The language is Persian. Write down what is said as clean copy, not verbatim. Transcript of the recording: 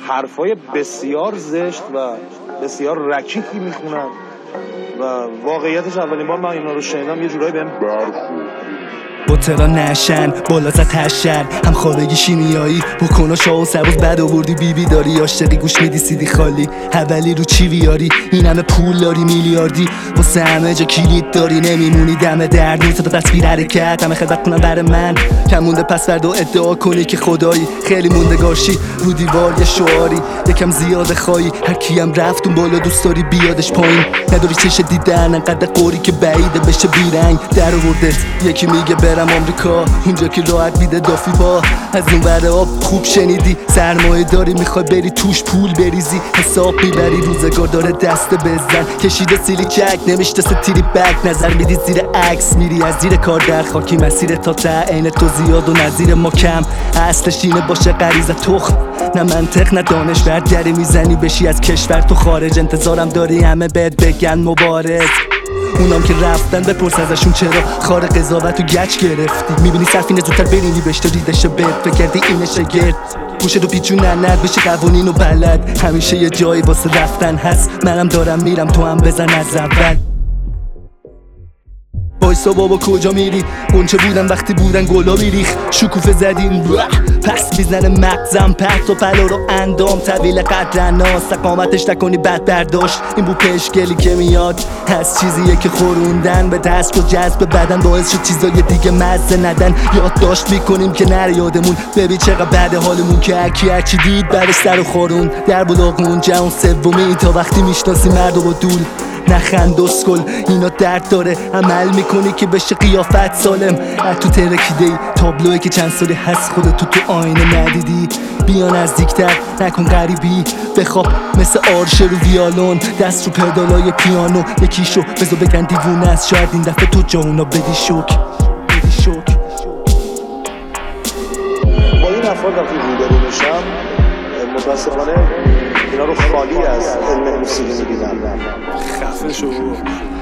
حرفای بسیار زشت و بسیار رکیکی میخونن و واقعیتش اولین بار من اینا رو شنیدم یه جورایی بهم برخورد. بوتلا نشن بالا زد هشن هم خوابگی شیمیایی بکن و شاه و سبوز بد آوردی بیبی داری عاشقی گوش میدی سیدی خالی اولی رو چی بیاری این همه پول داری میلیاردی واسه همه جا کلید داری نمیمونی دم درد نیست تا تصویر حرکت همه خدمت کنم برای من کم مونده پس فردا ادعا کنی که خدایی خیلی موندگارشی رو دیوار یه شعاری یکم زیاده خواهی هر کیم رفت اون بالا دوست داری بیادش پایین نداری چش دیدن انقدر قوری که بعیده بشه بیرنگ در آوردت یکی میگه برم آمریکا اونجا که راحت میده دافی با از اون ور آب خوب شنیدی سرمایه داری میخوای بری توش پول بریزی حساب میبری روزگار داره دست بزن کشیده سیلی چک نمیشته ستیری بک نظر میدی زیر عکس میری از زیر کار در خاکی مسیر تا ته عین تو زیاد و نظیر ما کم اصلش اینه باشه غریزه تخم نه منطق نه دانش بردری میزنی بشی از کشور تو خارج انتظارم داری همه بهت بگن مبارز اونام که رفتن بپرس ازشون چرا خار قضاوت و گچ گرفتی میبینی صرفینه زودتر برینی بشته ریدش بد فکر کردی اینه شگرد گوشه رو پیچون نند بشه قوانین و بلد همیشه یه جایی واسه رفتن هست منم دارم میرم تو هم بزن از اول وایسا بابا کجا میری قنچه بودم وقتی بودن گلا میریخ شکوفه زدیم پس میزنه مغزم پرت و پلا رو اندام طویل قدرنا سقامتش نکنی بد برداشت این بو پشگلی که میاد هست چیزیه که خوروندن به دست و جذب بدن باعث شد چیزای دیگه مزه ندن یادداشت میکنیم که نره یادمون ببین چقدر بعد حالمون که هرچی دید بعدش سر و خورون در بلاغمون جهان سومی تا وقتی میشناسی مرد و دول نخند اسکل اینا درد داره عمل میکنی که بشه قیافت سالم از تو ترکیده ای تابلوی که چند سالی هست خودتو تو آینه ندیدی بیا نزدیکتر نکن غریبی بخواب مثل آرشه رو ویالون دست رو پدالای پیانو یکیشو بزو بگن دیوونه است شاید این دفعه تو جا اونا بدی شوک با این افراد وقتی روبرو میشم متاسفانه اینا رو خالی از علم موسیقی می‌بینم. خفه شو